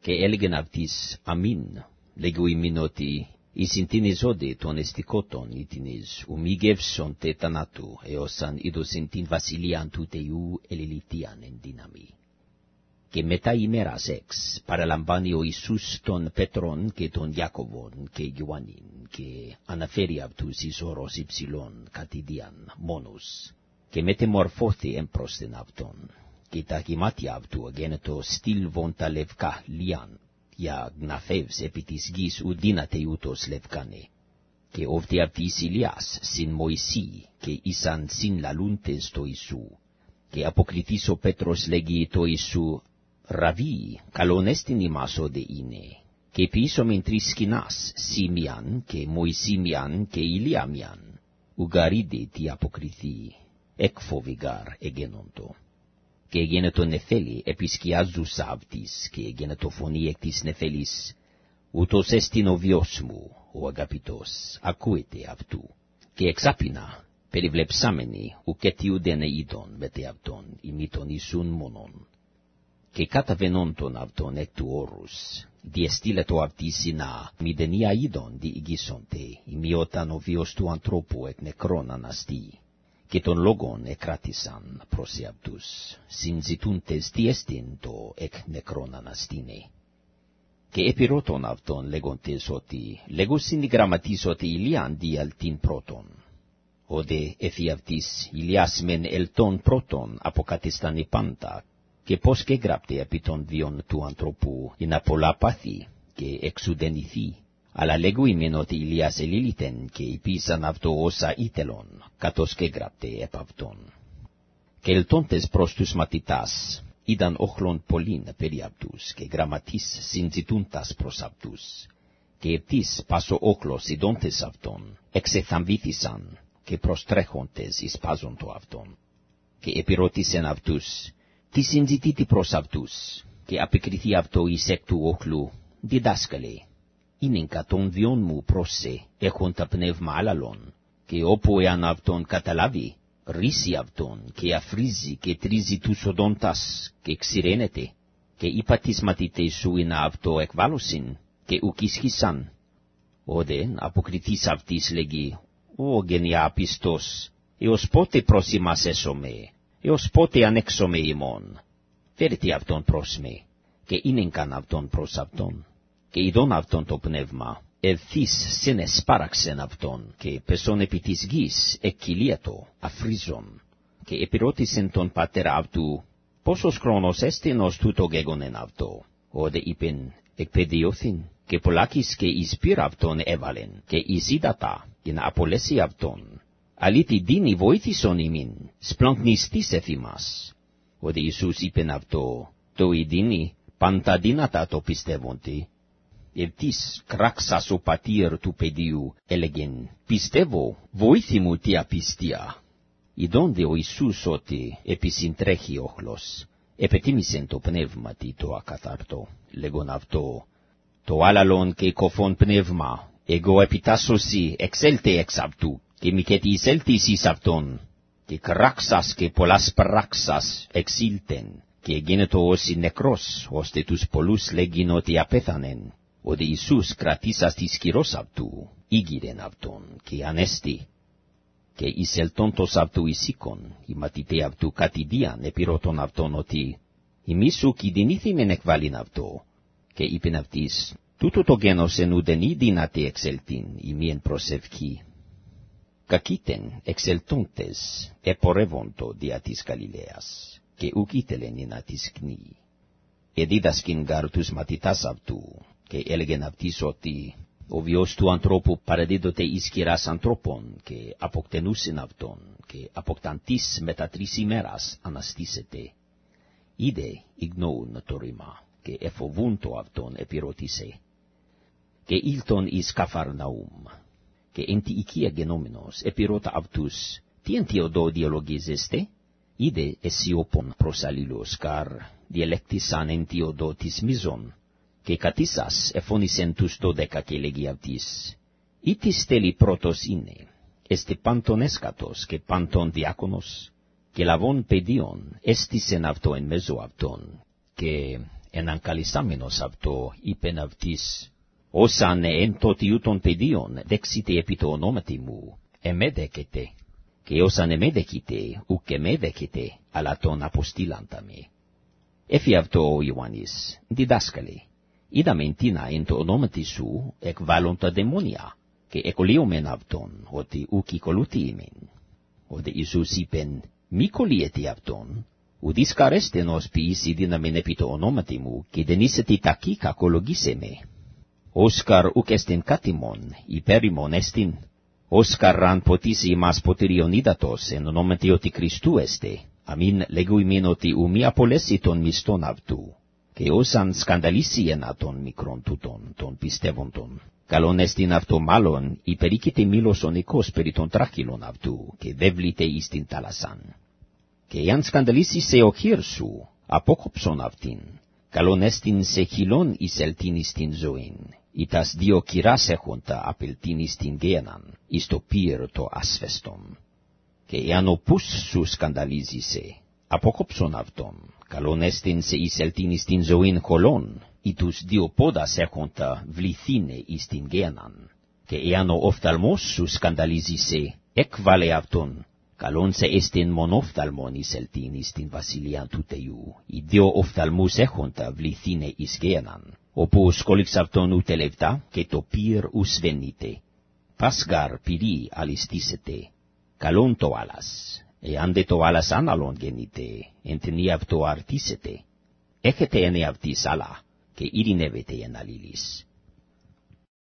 και έλεγεν αυτοίς αμήν, λέγει μηνότι εις εισintινίζονται των εστικότων ητινείς, μη γεύσον τε θανάτου, έως αν είδωσιν την βασιλείαν του Θεού ελιλητίαν εν δύναμη. Και μετά ημέρας παραλαμβάνει ο Ιησούς τον Πέτρον και τον Ιάκωβον και Ιωάννην, και αναφέρει αυτούς εις όρος υψηλών κατηδίαν μόνος, και μετεμορφώθη εμπρόσθεν αυτόν, και τα γημάτια αυτού αγένετο στήλβον τα λευκά λιάν, για γναφεύς επί της γης ουδύναται ούτως λευκάνε, και όφτη αυτοίς Ηλιάς συν Μωυσή, και ήσαν συν λαλούντες το Ιησού, και αποκριθείς ο Πέτρος λέγει το Ιησού, «Ραβί, καλόν εστιν ημάς όδε είναι, και ποιήσομεν τρεις σκηνάς, Σίμιαν και Μωυσήμιαν και Ηλιάμιαν, ουγαρίδε τι αποκριθεί, εκφοβηγάρ εγένοντο». Και εγένετο νεφέλη επισκιάζους αυτής, και εγένετο φωνή εκ της νεφέλης, ούτως εστιν ο βιος μου, ο αγαπητός, ακούετε αυτού. Και εξάπινα, περιβλεψάμενοι, ουκετιούδεν είδον μετε αυτόν, ημίτων Ιησούν μόνον. Και καταβαινόντων αυτόν εκ του όρους, διεστήλετο αυτής συνά, μηδενία είδον διηγήσονται, ημιόταν ο βιος του ανθρώπου εκ νεκρών αναστεί. Και τον λόγον εκράτησαν προς αυτούς, συνζητούντες τι εστιν το εκ νεκρών αναστήνε. Και επιρώτων αυτόν λέγοντες ότι, λέγουσιν οι γραμματείς ότι Ηλίαν διαλτήν πρώτον. Όδε εφή αυτής Ηλιάς μεν ελτών πρώτον αποκατεστάνε πάντα, και πως και γράπτε επί των βίων του ανθρώπου ειν πολλά πάθη και εξουδενηθεί. Αλλά λέγουιμεν ότι Ηλίας ελίλητεν και υπήσαν αυτό όσα ήθελον, κατός και γράπτε επ' αυτόν. Και ελτώντες προς τους μαθητάς, είδαν όχλον πολλήν περί αυτούς, και γραμματείς συνζητούντας προς αυτούς. Και επτής πάσο όχλος ειδώντες αυτόν, εξεθαμβήθησαν, και προστρέχοντες εις πάζον το αυτόν. Και επιρώτησεν αυτούς, τι συνζητείτε προς αυτούς, και απεκριθεί αυτό εις εκ του όχλου, διδάσκαλε. Είναι κατ' βιόν μου πρόσε, έχον τα πνεύμα άλλαλον, και όπου εάν αυτόν καταλάβει, ρίσει αυτόν, και αφρίζει και τρίζει τους οδόντας, και ξηραίνεται, και είπα τις μαθητές σου είναι αυτό εκβάλωσιν, και ουκ ισχύσαν. Όδεν αποκριθείς αυτής λέγει, «Ω γενιά πιστός, έως πότε προς ημάς έσωμε, έως πότε ανέξωμε ημών, φέρετε αυτόν προς με, και είναι αυτόν προς αυτόν». Και ειδών αυτόν το πνεύμα, ευθύς συνεσπάραξεν αυτόν, και πεσόν επί της γης εκκυλίατο, αφρίζον, και επιρώτησεν τον πατέρα αυτού, πόσος χρόνος έστιν ως τούτο γέγονεν αυτό. Όδε είπεν, εκπαιδειώθην, και πολλάκις και εις πυρ αυτόν έβαλεν, και εις ύδατα, για να απολέσει αυτόν. Αλήτη δίνει βοήθησον ημίν, σπλαγνιστής εφήμας. Όδε Ιησούς είπεν αυτό, το ειδίνει, πάντα δύνατα το πιστεύονται. Ευτής κράξας ο πατήρ του παιδίου έλεγεν, πιστεύω, βοήθη μου τι απιστία. Ειδώνde ο Ιησούς ότι επισυντρέχει όχλος, επετίμησεν το πνεύμα τι το ακαθαρτό, λέγον αυτό, το άλλαλον και κοφόν πνεύμα, εγώ επιτάσσωση εξέλτε εξ αυτού, και μικέτι εισέλτης εις αυτόν, και κράξας και πολλάς πράξας εξήλτεν, και εγένετο όσοι νεκρός, ώστε τους πολλούς λέγειν ότι απέθανεν. Όδε Ιησούς κρατήσας της κυρός αυτού, ήγηρεν αυτόν, και ανέστη. Και εισελτόντος αυτού εισήκον, οι μαθητέ αυτού κατηδίαν επιρώτων αυτόν ότι, ημίσου κηδυνήθημεν εκβάλιν αυτό, και είπεν αυτής, τούτο το γένος εν ουδενή δύναται εξελτήν, ημίεν προσευχή. Κακήτεν εξελτόντες επορεύοντο δια της Γαλιλαίας, και ουκ ήθελεν να της κνεί. Εδίδασκην γάρ τους μαθητάς αυτού, και έλεγεν αυτής ότι ο βιος του ανθρώπου παραδίδοται εις κυράς ανθρώπων, και αποκτενούσιν αυτόν, και αποκταντής μετά 3 ημέρας αναστήσεται. Είδε ηγνοούν το ρήμα, και εφοβούν το αυτόν επιρώτησε. Και ήλτον εις Καφαρναούμ, και εν τη οικία γενόμενος επιρώτα αυτούς, τι εν τιοδό διαλογίζεστε? Είδε εσιόπον προς αλλήλους, καρ διελέκτησαν εν τιοδό της μίζων. Και κατήσας εφώνησεν τους 12 και λέγει αυτής, «Ή της τέλει πρώτος είναι, εστε πάντων έσκατος και πάντων διάκονος, και λαβών παιδίον έστησεν αυτό εν μέσω αυτόν, και en ankalisamenos αυτό είπεν αυτής, όσαν εν τοτιούτον πεδίον δεξίτε επί το ονόματι μου, εμέδεκετε, και όσαν εμέδεκετε, ουκ εμέδεκετε, αλλά τον αποστήλαντα με. Έφη αυτό ο Ιωάννης, διδάσκαλε, είδαμεν τίνα εν το ονόματι σου εκβάλλον τα δαιμόνια, και εκολύομεν αυτόν, ότι ουκ οικολούθιημεν. Ode Ιησούς είπεν, μη κολλείετε αυτόν, ουδείς καρέστεν ως ποιήσει δύναμεν επί το ονόματι μου, και δεν είσετε τακί κακολογήσε με. Όσκαρ ουκ εστιν κάτιμον, υπέρημον εστιν, όσκαρ ραν ποτίσει ημάς ποτηριον ύδατος, εν ονόματι ότι Χριστού εστε, αμήν λέγουιμεν ότι ουμή απολέσει τον μισθόν αυτού, και όσαν σκανδαλίσει ένα τον μικρόν τούτον, τον πιστεύοντον. Καλόν εστιν αυτό μάλλον, υπερήκεται μήλος ο νικός περί των τράχυλων αυτού, και δευλείται εις την θάλασσαν. Και εάν σκανδαλίσει σε ο χείρ σου, απόκοψον αυτήν, καλόν εστιν σε χειλόν εισελτήν εις την ζωήν, ήτας δύο κυράς έχοντα απελτήν εις την γέναν, εις το πύρ το ασφεστον. Και εάν ο πούς σου σκανδαλίζησε, απόκοψον αυτόν, καλόν εστιν σε εισελτήν εις την ζωήν χολόν, ή τους δύο πόδας έχοντα βληθήνε εις την γέναν, και εάν ο οφθαλμός σου σκανδαλίζησε, εκβάλε αυτόν, καλόν σε εστιν μονοφθαλμόν εισελτήν εις την βασιλείαν του Θεού, οι δύο οφθαλμούς έχοντα βληθήνε εις γέναν, όπου σκολίξ αυτόν ου τελευτά, και το πύρ ου σβενείται. Πάσγαρ πυρί αλιστήσετε, καλόν το άλλας, εάν δε το άλλας άναλον γεννείτε, εν ταινί αυτό αρτήσετε. Έχετε εν αυτής άλλα, και ειρηνεύετε εν αλλήλεις.